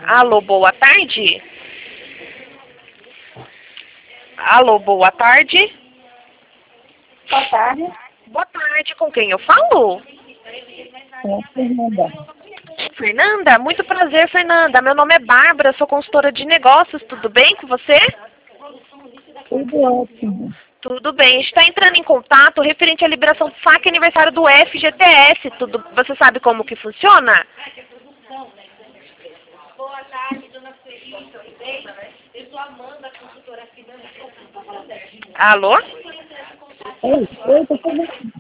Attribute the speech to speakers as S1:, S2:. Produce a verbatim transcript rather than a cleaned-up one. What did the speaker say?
S1: Alô, boa tarde. Alô, boa tarde.
S2: Boa tarde.
S1: Boa tarde, com quem eu falo?
S2: É, Fernanda.
S1: Fernanda, muito prazer, Fernanda. Meu nome é Bárbara, sou consultora de negócios. Tudo bem com você?
S2: Tudo ótimo.
S1: Tudo bem. A gente está entrando em contato referente à liberação do saque aniversário do F G T S. Tudo, você sabe como que funciona? Boa tarde, dona Felipe. Eu sou Amanda, consultora financeira. Alô?
S2: Oi, oi, tô falando.